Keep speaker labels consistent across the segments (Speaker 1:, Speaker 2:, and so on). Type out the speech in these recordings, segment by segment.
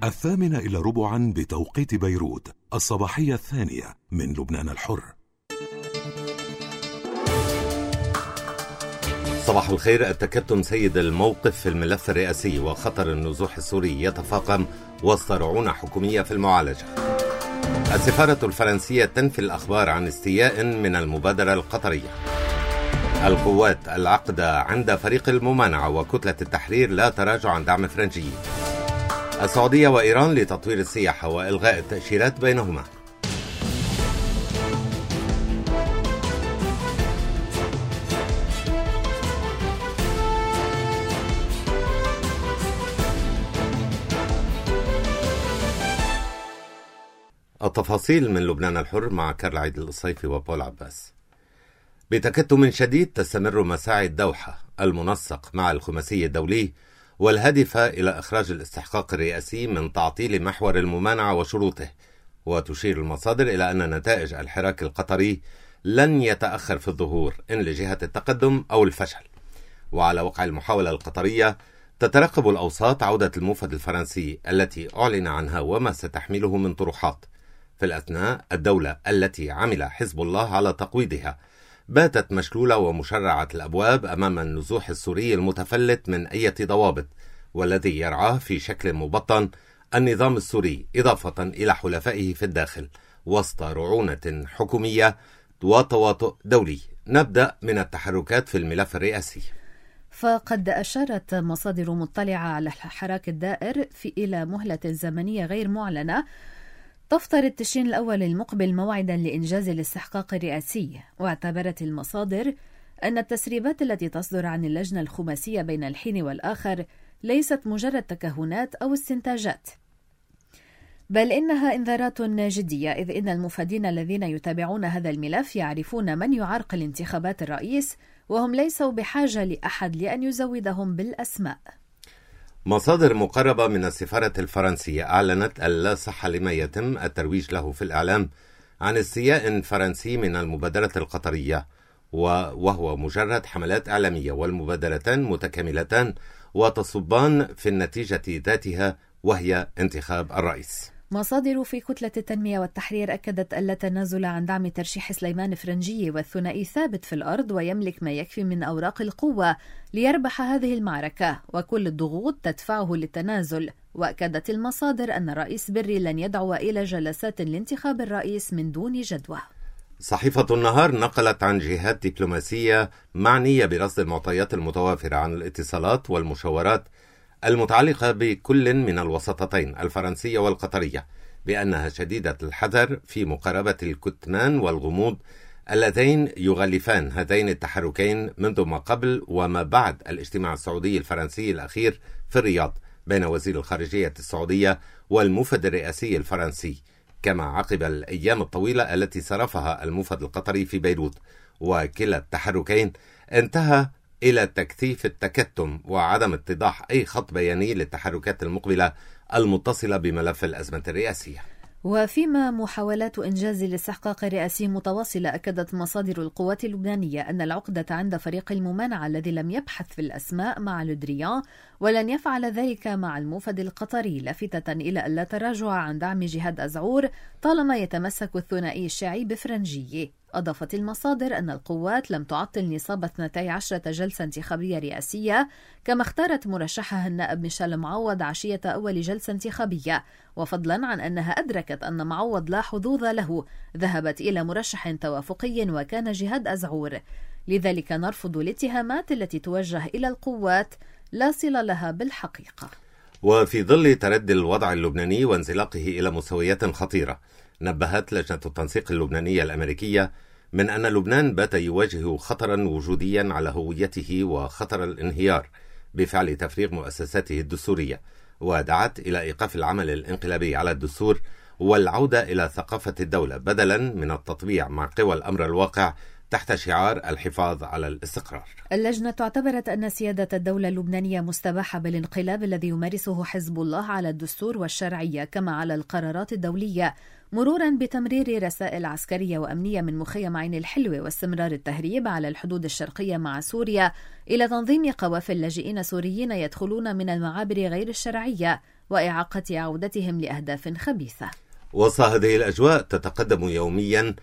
Speaker 1: 8:45 بتوقيت بيروت، الصباحية الثانية من لبنان الحر.
Speaker 2: صباح الخير. التكتم سيد الموقف في الملف الرئاسي، وخطر النزوح السوري يتفاقم وسط رعونة حكومية في المعالجة. السفارة الفرنسية تنفي الأخبار عن استياء من المبادرة القطرية. القوات العقدة عند فريق الممانعة وكتلة التحرير لا تراجع عن دعم فرنجي. السعودية وإيران لتطوير السياحة وإلغاء التأشيرات بينهما. التفاصيل من لبنان الحر مع كارل عيد الصيفي وبول عباس. بتكتم شديد تستمر مساعي الدوحة المنسق مع الخماسي الدولي والهادفة إلى إخراج الاستحقاق الرئاسي من تعطيل محور الممانعة وشروطه، وتشير المصادر إلى أن نتائج الحراك القطري لن يتأخر في الظهور إن لجهة التقدم أو الفشل. وعلى وقع المحاولة القطرية تترقب الأوساط عودة الموفد الفرنسي التي أعلن عنها وما ستحمله من طروحات. في الأثناء الدولة التي عمل حزب الله على تقويضها باتت مشلولة ومشرعة الأبواب أمام النزوح السوري المتفلت من أي ضوابط، والذي يرعاه في شكل مبطن النظام السوري إضافة إلى حلفائه في الداخل وسط رعونة حكومية وتواطؤ دولي. نبدأ من التحركات في الملف الرئاسي.
Speaker 3: فقد أشارت مصادر مطلعة على الحراك الدائر إلى مهلة زمنية غير معلنة تفترض تشرين الأول المقبل موعدا لإنجاز الاستحقاق الرئاسي. واعتبرت المصادر أن التسريبات التي تصدر عن اللجنة الخماسية بين الحين والآخر ليست مجرد تكهنات أو استنتاجات، بل إنها إنذارات جدية، إذ إن المفادين الذين يتابعون هذا الملف يعرفون من يعرقل انتخابات الرئيس، وهم ليسوا بحاجة لأحد لأن يزودهم بالأسماء.
Speaker 2: مصادر مقربة من السفارة الفرنسية أعلنت أن لا صحة لما يتم الترويج له في الإعلام عن استياء فرنسي من المبادرة القطرية، وهو مجرد حملات إعلامية، والمبادرتان متكاملتان وتصبان في النتيجة ذاتها وهي انتخاب الرئيس.
Speaker 3: مصادر في كتلة التنمية والتحرير أكدت أن لا تنازل عن دعم ترشيح سليمان فرنجي، والثنائي ثابت في الأرض ويملك ما يكفي من أوراق القوة ليربح هذه المعركة، وكل الضغوط تدفعه للتنازل. وأكدت المصادر أن الرئيس بري لن يدعو إلى جلسات لانتخاب الرئيس من دون جدوى.
Speaker 2: صحيفة النهار نقلت عن جهات دبلوماسية معنية برصد المعطيات المتوافرة عن الاتصالات والمشاورات المتعلقة بكل من الوساطتين الفرنسية والقطرية بأنها شديدة الحذر في مقاربة الكتمان والغموض اللذين يغلفان هذين التحركين منذ ما قبل وما بعد الاجتماع السعودي الفرنسي الأخير في الرياض بين وزير الخارجية السعودية والموفد الرئاسي الفرنسي، كما عقب الأيام الطويلة التي صرفها الموفد القطري في بيروت. وكلا التحركين انتهى إلى تكثيف التكتم وعدم اتضاح أي خط بياني للتحركات المقبلة المتصلة بملف الأزمة الرئاسية.
Speaker 3: وفيما محاولات إنجاز الاستحقاق الرئاسي متواصلة، أكدت مصادر القوات اللبنانية أن العقدة عند فريق الممانعة الذي لم يبحث في الأسماء مع لودريان ولن يفعل ذلك مع الموفد القطري، لافتة إلى أن لا تراجع عن دعم جهاد أزعور طالما يتمسك الثنائي الشيعي بفرنجية. أضافت المصادر أن القوات لم تعطل نصاب 12 جلسة انتخابية رئاسية، كما اختارت مرشحها النائب ميشيل معوض عشية أول جلسة انتخابية، وفضلا عن أنها أدركت أن معوض لا حظوظ له ذهبت إلى مرشح توافقي وكان جهاد أزعور. لذلك نرفض الاتهامات التي توجه إلى القوات لا صلة لها بالحقيقة.
Speaker 2: وفي ظل تردي الوضع اللبناني وانزلاقه إلى مستويات خطيرة، نبهت لجنة التنسيق اللبنانية الأمريكية من أن لبنان بات يواجه خطرا وجوديا على هويته وخطر الانهيار بفعل تفريغ مؤسساته الدستورية، ودعت إلى إيقاف العمل الانقلابي على الدستور والعودة إلى ثقافة الدولة بدلا من التطبيع مع قوى الأمر الواقع تحت شعار الحفاظ على الاستقرار.
Speaker 3: اللجنة اعتبرت أن سيادة الدولة اللبنانية مستباحة بالانقلاب الذي يمارسه حزب الله على الدستور والشرعية كما على القرارات الدولية، مرورا بتمرير رسائل عسكرية وأمنية من مخيم عين الحلوة واستمرار التهريب على الحدود الشرقية مع سوريا إلى تنظيم قوافل لاجئين سوريين يدخلون من المعابر غير الشرعية وإعاقة عودتهم لأهداف خبيثة.
Speaker 2: وسط هذه الأجواء تتقدم يوميا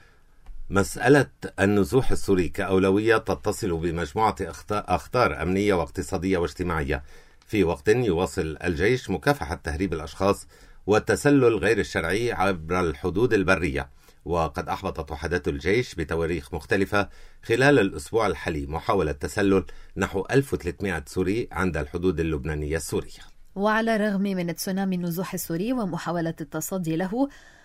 Speaker 2: مسألة النزوح السوري كأولوية تتصل بمجموعة أخطار أمنية واقتصادية واجتماعية، في وقت يواصل الجيش مكافحة تهريب الأشخاص والتسلل غير الشرعي عبر الحدود البرية. وقد أحبطت وحدات الجيش بتواريخ مختلفة خلال الأسبوع الحالي محاولة تسلل نحو 1300 سوري عند الحدود اللبنانية السورية.
Speaker 3: وعلى الرغم من تسونامي النزوح السوري ومحاولة التصدي له،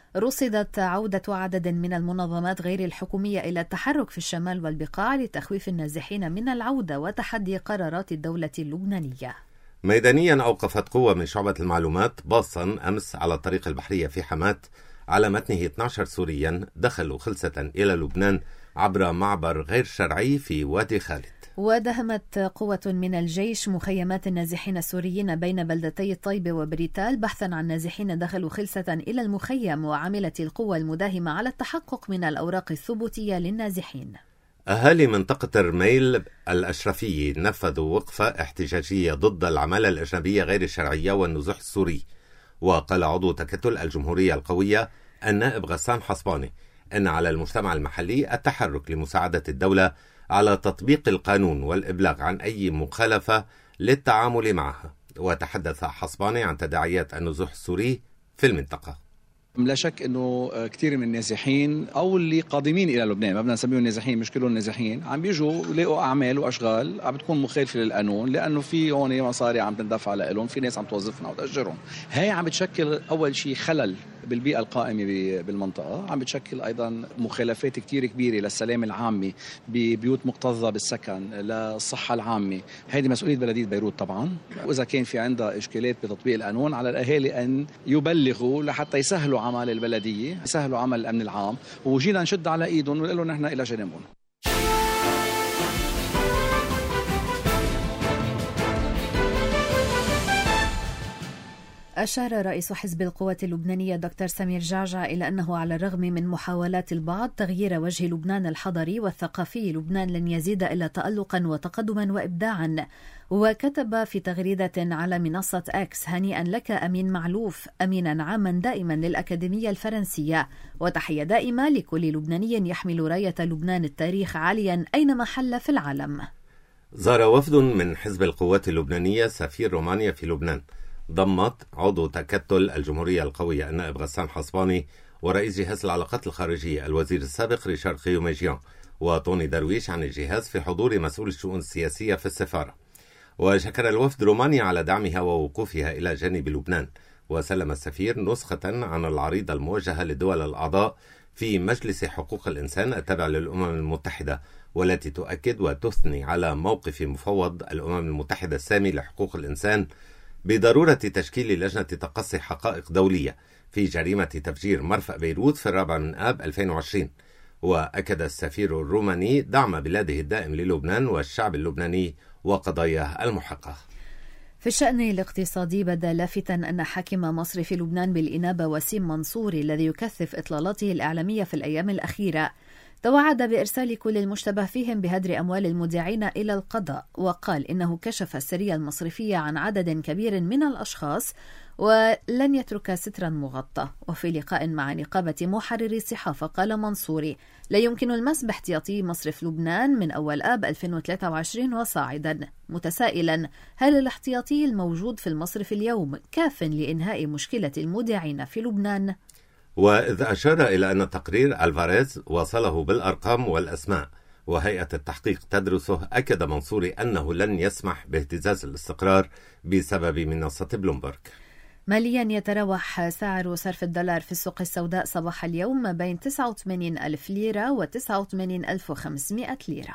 Speaker 3: رصدت عودة عدد من المنظمات غير الحكومية إلى التحرك في الشمال والبقاع لتخويف النازحين من العودة وتحدي قرارات الدولة اللبنانية.
Speaker 2: ميدانيا أوقفت قوة من شعبة المعلومات باصا أمس على الطريق البحرية في حماة على متنه 12 سوريا دخلوا خلسة إلى لبنان عبر معبر غير شرعي في وادي خالد.
Speaker 3: ودهمت قوة من الجيش مخيمات النازحين السوريين بين بلدتي الطيبة وبريتال بحثا عن نازحين دخلوا خلسة إلى المخيم، وعملت القوة المداهمة على التحقق من الأوراق الثبوتية للنازحين.
Speaker 2: أهالي منطقة الرميل الأشرفية نفذوا وقفة احتجاجية ضد العمالة الأجنبية غير الشرعية والنزوح السوري. وقال عضو تكتل الجمهورية القوية النائب غسان حصباني أن على المجتمع المحلي التحرك لمساعدة الدولة على تطبيق القانون والإبلاغ عن أي مخالفة للتعامل معها. وتحدث حصباني عن تداعيات النزوح السوري في المنطقة.
Speaker 4: لا شك انه كثير من النازحين او اللي قادمين الى لبنان، ما بدنا نسميهم نازحين، مش كلهم نازحين، عم بيجوا يلاقوا اعمال واشغال عم بتكون مخالفه للقانون، لانه في هون مصاري عم تندفع لهم، في ناس عم توظفنا وتاجرهم. هي عم بتشكل اول شيء خلل بالبيئه القائمه بالمنطقه، عم بتشكل ايضا مخالفات كثير كبيره للسلام العامه ببيوت مكتظه بالسكن، للصحه العامه. هذه مسؤوليه بلديه بيروت طبعا، واذا كان في عندها اشكالات بتطبيق القانون على الاهالي ان يبلغوا لحتى يسهلوا عمل البلديه، يسهلوا عمل الامن العام، وجينا نشد على ايدهم ونقول لهم نحن الى جانبهم.
Speaker 3: أشار رئيس حزب القوات اللبنانية دكتور سمير جعجع إلى أنه على الرغم من محاولات البعض تغيير وجه لبنان الحضري والثقافي، لبنان لن يزيد إلا تألقا وتقدما وإبداعا. وكتب في تغريدة على منصة أكس: هنيئا لك أمين معلوف، أمينا عاما دائما للأكاديمية الفرنسية، وتحية دائمة لكل لبناني يحمل راية لبنان التاريخ عاليا أينما حل في العالم.
Speaker 2: زار وفد من حزب القوات اللبنانية سفير رومانيا في لبنان، ضمت عضو تكتل الجمهورية القوية النائب غسان حصباني ورئيس جهاز العلاقات الخارجية الوزير السابق ريشارد خيوميجيان وطوني درويش عن الجهاز في حضور مسؤول الشؤون السياسية في السفارة. وشكر الوفد رومانيا على دعمها ووقوفها إلى جانب لبنان. وسلم السفير نسخة عن العريضة الموجهة للدول الأعضاء في مجلس حقوق الإنسان التابع للأمم المتحدة، والتي تؤكد وتثني على موقف مفوض الأمم المتحدة السامي لحقوق الإنسان بضرورة تشكيل لجنة تقصي حقائق دولية في جريمة تفجير مرفأ بيروت في 4 آب 2020. وأكد السفير الروماني دعم بلاده الدائم للبنان والشعب اللبناني وقضاياه المحقة.
Speaker 3: في الشأن الاقتصادي، بدا لافتا أن حاكم مصرف لبنان بالإنابة وسيم منصوري الذي يكثف إطلالاته الإعلامية في الأيام الأخيرة توعد بإرسال كل المشتبه فيهم بهدر أموال المودعين إلى القضاء، وقال إنه كشف السرية المصرفية عن عدد كبير من الأشخاص ولن يترك سترا مغطى. وفي لقاء مع نقابة محرري الصحافة قال منصوري: لا يمكن المس باحتياطي مصرف لبنان من أول آب 2023 وصاعدا، متسائلا هل الاحتياطي الموجود في المصرف اليوم كاف لإنهاء مشكلة المودعين في لبنان؟
Speaker 2: وإذ أشار إلى أن تقرير ألفاريز وصله بالأرقام والأسماء وهيئة التحقيق تدرسه، أكد منصوري أنه لن يسمح باهتزاز الاستقرار بسبب منصة بلومبرج.
Speaker 3: ماليا، يتراوح سعر صرف الدولار في السوق السوداء صباح اليوم ما بين 89,000 ليرة و 89,500 ليرة.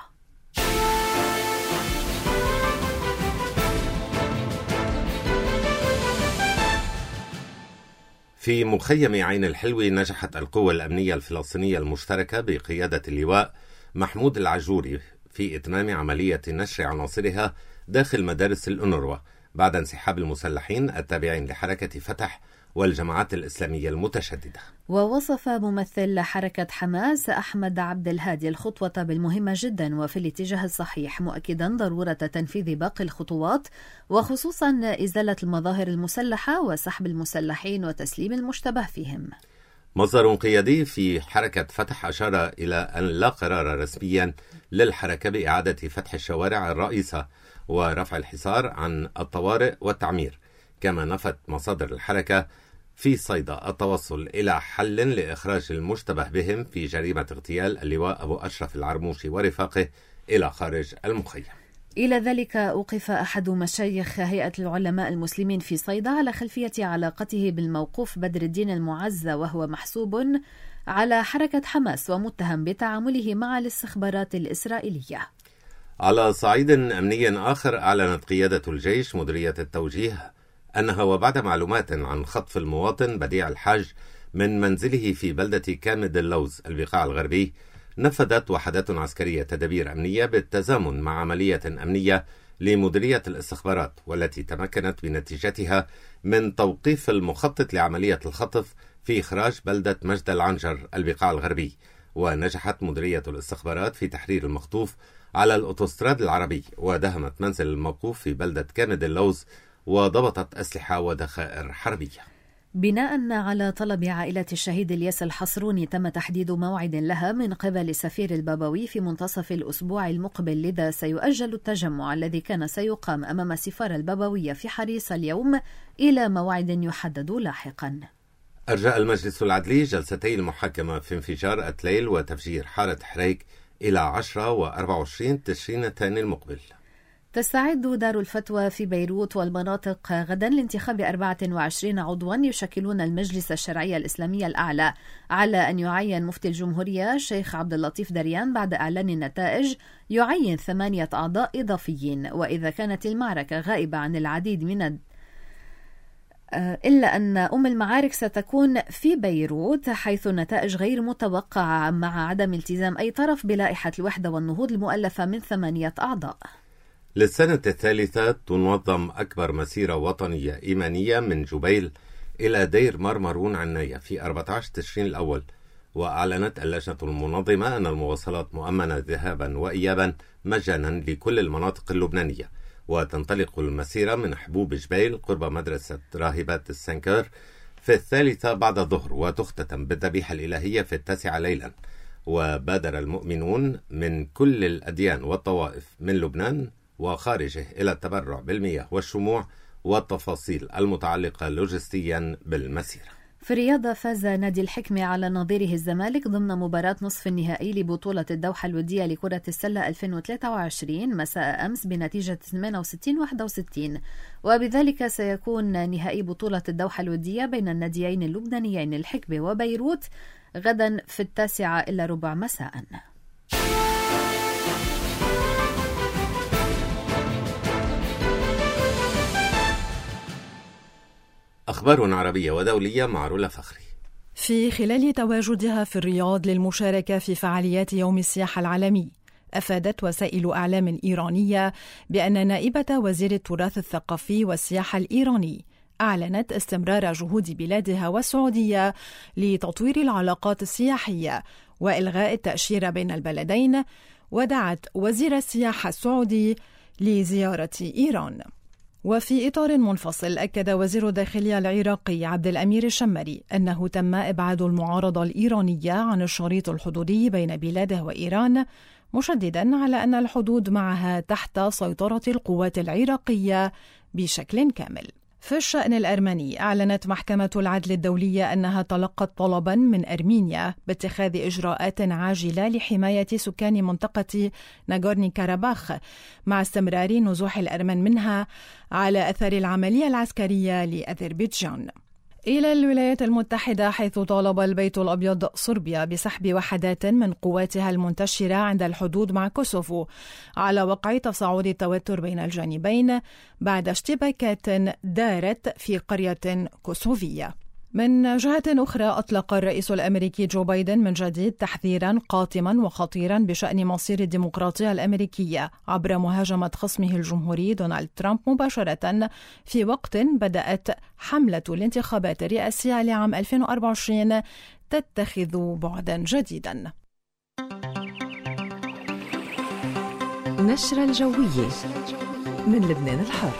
Speaker 2: في مخيم عين الحلوة نجحت القوى الأمنية الفلسطينية المشتركة بقيادة اللواء محمود العجوري في إتمام عملية نشر عناصرها داخل مدارس الأونروا بعد انسحاب المسلحين التابعين لحركة فتح والجماعات الإسلامية المتشددة.
Speaker 3: ووصف ممثل حركة حماس أحمد عبد الهادي الخطوة بالمهمة جدا وفي الاتجاه الصحيح، مؤكدا ضرورة تنفيذ باقي الخطوات وخصوصا إزالة المظاهر المسلحة وسحب المسلحين وتسليم المشتبه فيهم.
Speaker 2: مصدر قيادي في حركة فتح أشار إلى أن لا قرار رسميا للحركة بإعادة فتح الشوارع الرئيسة ورفع الحصار عن الطوارئ والتعمير. كما نفت مصادر الحركة في صيدا التوصل إلى حل لإخراج المشتبه بهم في جريمة اغتيال اللواء أبو أشرف العرموشي ورفاقه إلى خارج المخيم.
Speaker 3: إلى ذلك أوقف أحد مشايخ هيئة العلماء المسلمين في صيدا على خلفية علاقته بالموقوف بدر الدين المعز، وهو محسوب على حركة حماس ومتهم بتعامله مع الاستخبارات الإسرائيلية.
Speaker 2: على صعيد أمني آخر، أعلنت قيادة الجيش مديرية التوجيه أنها وبعد معلومات عن خطف المواطن بديع الحاج من منزله في بلدة كامد اللوز البقاع الغربي، نفذت وحدات عسكرية تدابير أمنية بالتزامن مع عملية أمنية لمديرية الاستخبارات، والتي تمكنت بنتيجتها من توقيف المخطط لعملية الخطف في إخراج بلدة مجد العنجر البقاع الغربي. ونجحت مديرية الاستخبارات في تحرير المخطوف على الأوتوستراد العربي، ودهمت منزل الموقوف في بلدة كامد اللوز وضبطت أسلحة وذخائر حربية.
Speaker 3: بناء على طلب عائلة الشهيد الياس الحصروني، تم تحديد موعد لها من قبل سفير البابوي في منتصف الأسبوع المقبل، لذا سيؤجل التجمع الذي كان سيقام أمام السفارة البابوية في حريص اليوم إلى موعد يحدد لاحقا.
Speaker 2: أرجاء المجلس العدلي جلستي المحاكمة في انفجار أتليل وتفجير حارة حريك إلى 10 و24 تشرين الثاني المقبل.
Speaker 3: تستعد دار الفتوى في بيروت والمناطق غدا لانتخاب 24 عضوا يشكلون المجلس الشرعي الإسلامي الأعلى، على أن يعين مفتي الجمهورية الشيخ عبد اللطيف دريان بعد إعلان النتائج يعين 8 أعضاء إضافيين. وإذا كانت المعركة غائبة عن العديد من إلا أن المعارك ستكون في بيروت، حيث النتائج غير متوقعة مع عدم التزام أي طرف بلائحة الوحدة والنهوض المؤلفة من 8 أعضاء.
Speaker 2: للسنة الثالثة تنظم أكبر مسيرة وطنية إيمانية من جبيل إلى دير مرمرون عناية في 14 تشرين الأول. وأعلنت اللجنة المنظمة أن المواصلات مؤمنة ذهابا وإيابا مجانا لكل المناطق اللبنانية. وتنطلق المسيرة من حبوب جبيل قرب مدرسة راهبات السنكر في 3 بعد الظهر، وتختتم بالذبيحة الإلهية في 9 ليلا. وبادر المؤمنون من كل الأديان والطوائف من لبنان وخارجه إلى التبرع بالمياه والشموع والتفاصيل المتعلقة لوجستيا بالمسيرة.
Speaker 3: في الرياضة، فاز نادي الحكمة على نظيره الزمالك ضمن مباراة نصف النهائي لبطولة الدوحة الودية لكرة السلة 2023 مساء أمس بنتيجة 68-61، وبذلك سيكون نهائي بطولة الدوحة الودية بين الناديين اللبنانيين الحكمة وبيروت غدا في 9:15 مساء.
Speaker 2: أخبار عربية ودولية مع رولا فخري.
Speaker 5: في خلال تواجدها في الرياض للمشاركة في فعاليات يوم السياحة العالمي، أفادت وسائل أعلام إيرانية بأن نائبة وزير التراث الثقافي والسياحة الإيراني أعلنت استمرار جهود بلادها والسعودية لتطوير العلاقات السياحية وإلغاء التأشيرة بين البلدين، ودعت وزير السياحة السعودي لزيارة إيران. وفي إطار منفصل، أكد وزير الداخلية العراقي عبد الأمير الشمري أنه تم إبعاد المعارضة الإيرانية عن الشريط الحدودي بين بلاده وإيران، مشددا على أن الحدود معها تحت سيطرة القوات العراقية بشكل كامل. في الشأن الأرمني، أعلنت محكمة العدل الدولية أنها تلقت طلبا من أرمينيا باتخاذ إجراءات عاجلة لحماية سكان منطقة ناغورني كاراباخ مع استمرار نزوح الأرمن منها على أثر العملية العسكرية لأذربيجان. إلى الولايات المتحدة، حيث طالب البيت الأبيض صربيا بسحب وحدات من قواتها المنتشرة عند الحدود مع كوسوفو على وقع تصاعد التوتر بين الجانبين بعد اشتباكات دارت في قرية كوسوفية. من جهة أخرى، أطلق الرئيس الأمريكي جو بايدن من جديد تحذيرا قاتما وخطيرا بشأن مصير الديمقراطية الأمريكية عبر مهاجمة خصمه الجمهوري دونالد ترامب مباشرة في وقت بدأت حملة الانتخابات الرئاسية لعام 2024 تتخذ بعدا جديدا.
Speaker 6: نشرة الجوية من لبنان الحر.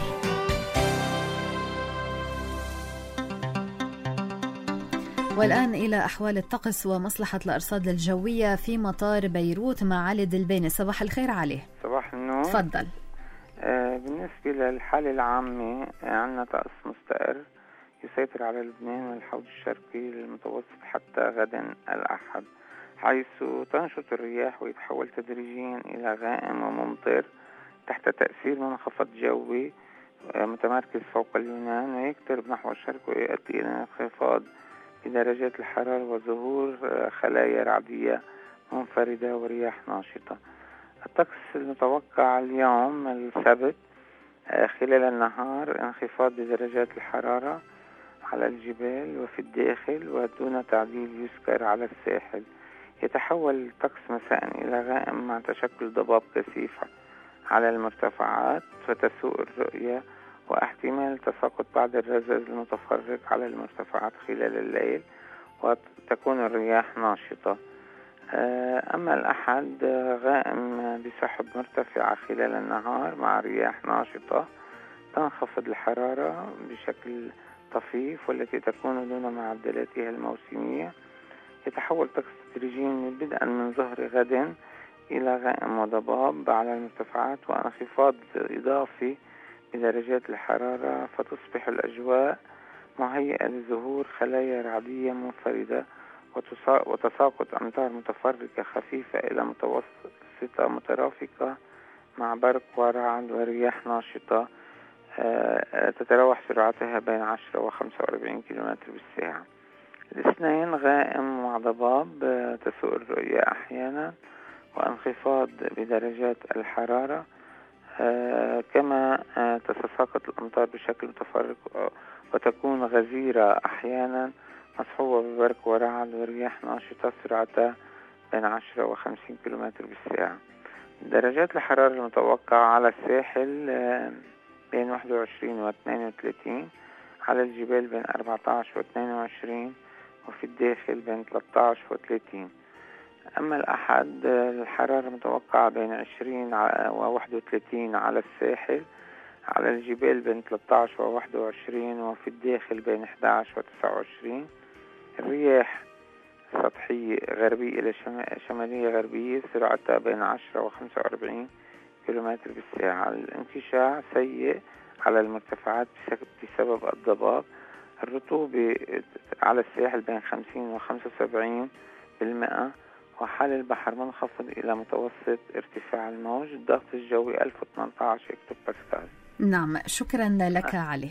Speaker 3: والآن إلى أحوال الطقس ومصلحة الأرصاد الجوية في مطار بيروت مع علي دلبيني. صباح الخير علي.
Speaker 7: صباح النور.
Speaker 3: تفضل.
Speaker 7: بالنسبة للحالة العامة عندنا طقس مستقر يسيطر على لبنان والحوض الشرقي للمتوسط حتى غدا الأحد، حيث تنشط الرياح ويتحول تدريجيا إلى غائم وممطر تحت تأثير منخفض جوي متمركز فوق اليونان ويقترب نحو الشرق ويؤدي إلى انخفاض بدرجات الحرارة وظهور خلايا رعدية منفردة ورياح ناشطة. الطقس المتوقع اليوم السبت خلال النهار انخفاض بدرجات الحرارة على الجبال وفي الداخل ودون تعديل يذكر على الساحل. يتحول الطقس مساء إلى غائم مع تشكل ضباب كثيف على المرتفعات فتسوء الرؤية واحتمال تساقط بعض الرذاذ المتفرق على المرتفعات خلال الليل وتكون الرياح ناشطة. أما الأحد غائم بسحب مرتفعة خلال النهار مع رياح ناشطة تنخفض الحرارة بشكل طفيف والتي تكون دون معدلاتها الموسمية. يتحول الطقس تدريجيا بدءا من ظهر غد إلى غائم وضباب على المرتفعات وانخفاض إضافي بدرجات الحرارة فتصبح الأجواء مهيئة لظهور خلايا رعدية منفردة وتساقط أمطار متفرقة خفيفة إلى متوسطة مترافقة مع برق ورعد ورياح ناشطة تتراوح سرعتها بين 10 و 45 كيلومتر بالساعة. الاثنين غائم مع ضباب تسوء الرؤية أحيانا وانخفاض بدرجات الحرارة كما تتساقط الأمطار بشكل متفرق وتكون غزيرة أحيانا مصحوبة ببرق ورعد ورياح ناشطة سرعتها بين 10 و 50 كيلومتر بالساعة. درجات الحرارة المتوقعة على الساحل بين 21 و 32، على الجبال بين 14 و 22 وفي الداخل بين 13 و 30. أما الأحد الحرارة متوقعة بين 20 و 31 على الساحل، على الجبال بين 13 و 21 وفي الداخل بين 11 و 29. الرياح سطحية غربية إلى شمالية غربية سرعتها بين 10 و 45 كيلومتر بالساعة. الانكشاف سيء على المرتفعات بسبب الضباب. الرطوبة على الساحل بين 50 و 75%، وحال البحر منخفض إلى متوسط ارتفاع الموج. الضغط الجوي 1018 هكتو باسكال.
Speaker 3: نعم، شكرا لك علي.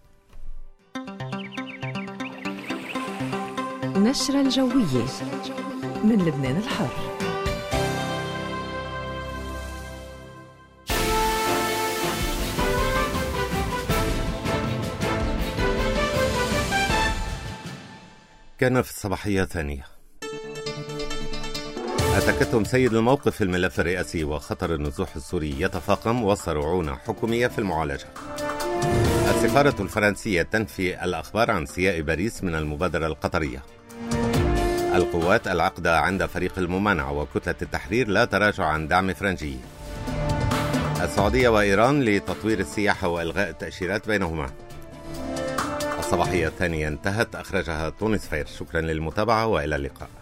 Speaker 6: نشرة الجوية من لبنان الحر.
Speaker 2: كان في الصباحية الثانية. التكتم سيد الموقف في الملف الرئاسي وخطر النزوح السوري يتفاقم وسط رعونة حكومية في المعالجة. السفارة الفرنسية تنفي الأخبار عن استياء باريس من المبادرة القطرية. القوات العقدة عند فريق الممانعة وكتلة التحرير لا تراجع عن دعم فرنجي. السعودية وإيران لتطوير السياحة وإلغاء التأشيرات بينهما. الصباحية الثانية انتهت، أخرجها تونس فير. شكرا للمتابعة وإلى اللقاء.